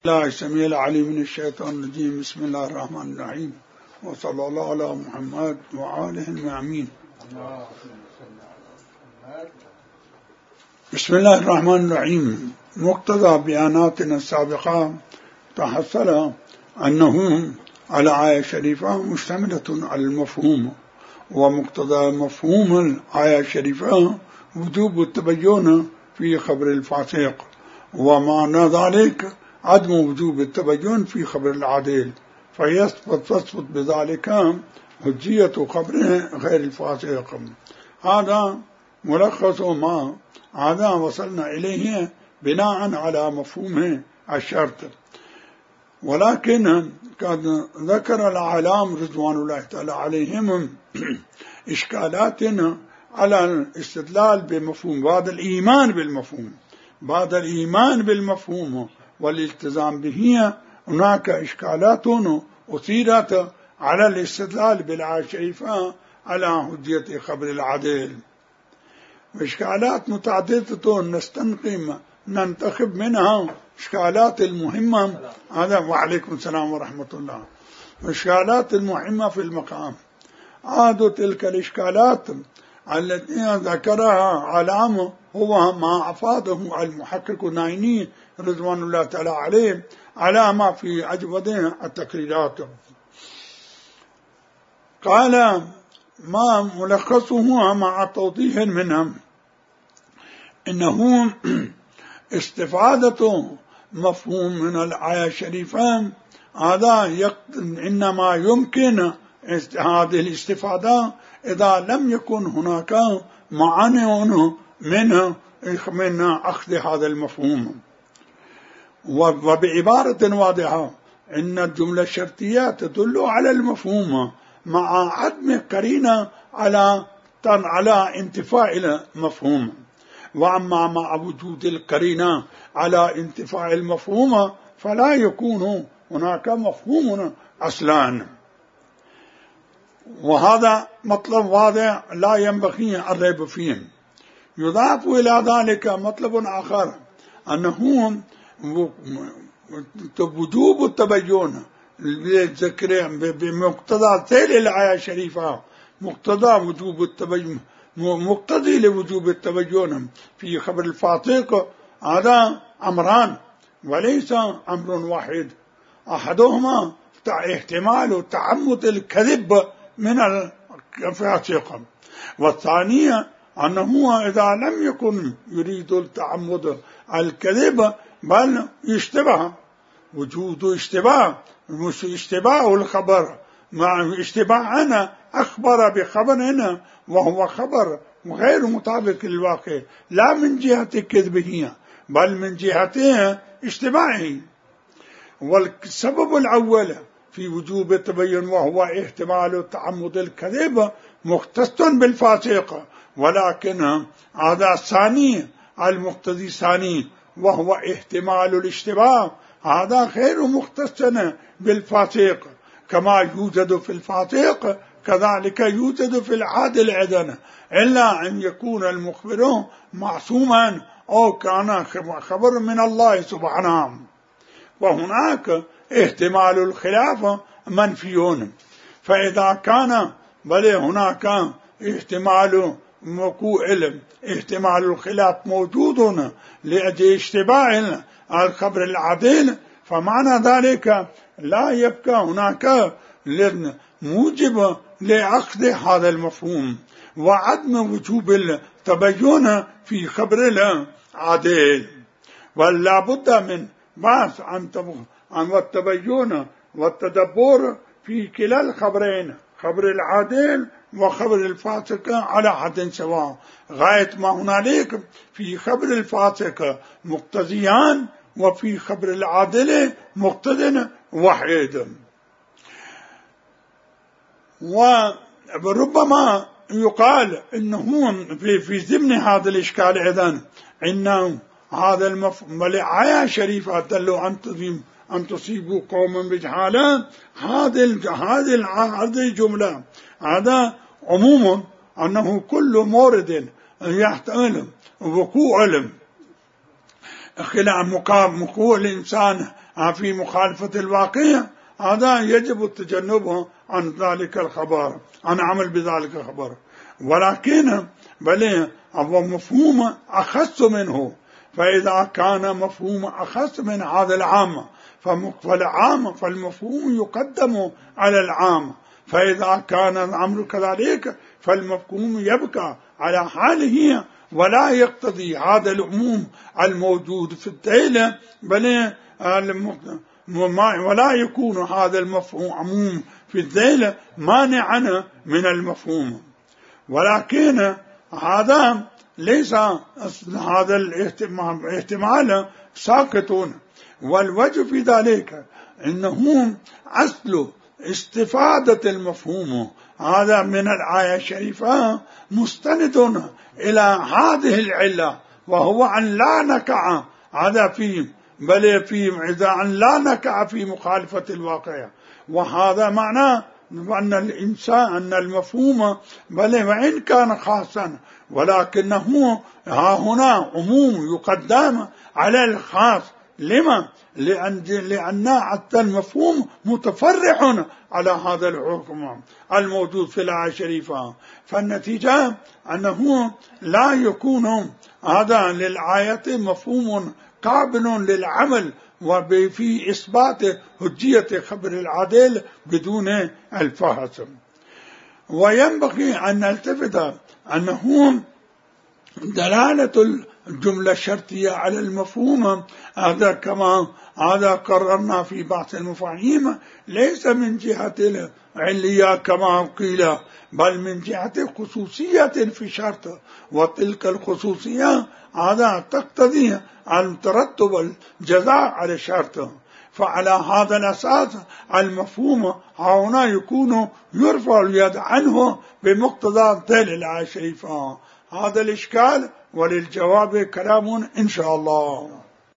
الله السميع العليم من الشيطان الرجيم. بسم الله الرحمن الرحيم، وصلى الله على محمد وآله المعمين. بسم الله الرحمن الرحيم. مقتضى بياناتنا السابقة تحصل أنه الآية الشريفة مشتملة على المفهوم، ومقتضى مفهوم الآية الشريفة وجوب التبين في خبر الفاسق، ومعنى ذلك عدم وجوب التبين في خبر العادل، فيثبت بذلك حجية خبره غير الفاسق. هذا ملخص ما هذا وصلنا إليه بناء على مفهوم الشرط. ولكن قد ذكر العلام رضوان الله تعالى عليهم إشكالات على الاستدلال بمفهوم بعد الإيمان بالمفهوم والالتزام به. هناك إشكالات أثيرت على الاستدلال بالآية الشريفة على حجية خبر العدل، وإشكالات متعددة ننتخب منها إشكالات المهمة. هذا وعليكم السلام ورحمة الله. إشكالات المهمة في المقام عاد تلك الإشكالات التي ذكرها علامة هو ما أفاده المحقق النايني رضوان الله تعالى عليه على ما في أجود التقريرات. قال ما ملخصه مع توضيح منهم إنه استفادة مفهوم من الآية الشريفة هذا إنما يمكن هذه الاستفادة إذا لم يكن هناك معاني من أخذ هذا المفهوم. وبعبارة واضحة إن الجملة الشرطية تدل على المفهوم مع عدم قرينة على انتفاء المفهوم، وأما مع وجود القرينة على انتفاء المفهوم فلا يكون هناك مفهوم أصلا. وهذا مطلب واضح لا ينبغي الريب فيه. يضاف إلى ذلك مطلب آخر أنه وجوب التبين بمقتضى ذيل الآية الشريفة، مقتضى وجوب التبين مقتضي لوجوب التبين في خبر الفاسق هذا أمران وليس أمر واحد. أحدهما احتمال تعمد الكذب من الفاسق، والثانية أنه إذا لم يكن يريد التعمد الكذب بل يشتبه، وجود اشتباه، مش اشتباه الخبر مع اشتباه أنا أخبر بخبر وهو خبر غير مطابق للواقع، لا من جهة كذبه بل من جهة اشتباهه. والسبب الأول في وجوب التبين وهو احتمال تعمد الكذب مختص بالفاسق، ولكن هذا الثاني المقتضي الثاني وهو احتمال الاشتباه هذا غير مختص بالفاسق، كما يوجد في الفاسق كذلك يوجد في العادل أيضا، إلا أن يكون المخبر معصوما أو كان خبر من الله سبحانه. وهناك احتمال الخلاف منفي، فإذا كان بل هناك احتمال وقوع احتمال الخلاف موجود لأجل اشتباه الخبر العدل، فمعنى ذلك لا يبقى هناك موجب لأخذ هذا المفهوم وعدم وجوب التبين في خبر العدل. ولا بد من بحث عن التبين والتدبر في كلا الخبرين، خبر العدل وخبر الفاسق على حد سواء، غاية ما هنالك في خبر الفاسق مقتضيان وفي خبر العادل مقتض واحد. وربما يقال إنه في ضمن هذا الإشكال أيضا إن هذا المفهوم والآية شريفة تدل أن تصيبوا قوما بجهالة، هذه الجملة هذا عموم أنه كل مورد يحتمل وقوع خلاف وقوع الإنسان في مخالفة الواقع، هذا يجب التجنب عن ذلك الخبر، عن عمل بذلك الخبر. ولكن بل هو مفهوم أخص منه، فإذا كان مفهوم أخص من هذا العام فالمفهوم يقدم على العام، فإذا كان الأمر كذلك فالمفهوم يبقى على حاله ولا يقتضي هذا العموم الموجود في الدليل، بل ولا يكون هذا المفهوم عموم في الدليل مانعا من المفهوم. ولكن هذا ليس هذا الاحتمال ساقط، والوجه في ذلك إنه أصل استفادة المفهوم هذا من الآية الشريفة مستند إلى هذه العلة، وهو أن لا نقع هذا فيه بل إذا أن لا نقع في مخالفة الواقع. وهذا معناه أن الإنسان أن المفهوم بل وإن كان خاصا ولكنه ها هنا عموم يقدم على الخاص. لما؟ لأن حتى المفهوم متفرع على هذا الحكم الموجود في الآية الشريفة، فالنتيجة أنه لا يكون هذا للآية مفهوم قابل للعمل وفي إثبات حجية خبر العدل بدون الفحص. وينبغي أن نلتفت أنه دلالة الجملة الشرطية على المفهوم هذا كما هذا قررنا في بعض المفاهيم ليس من جهة العلية كما قيل، بل من جهة خصوصية في شرط، وتلك الخصوصية هذا تقتضي أن ترتب الجزاء على الشرط. فعلى هذا الأساس المفهوم هنا يكون يرفع اليد عنه بمقتضى دليل الآية الشريفة. هذا الإشكال وللجواب كلام إن شاء الله.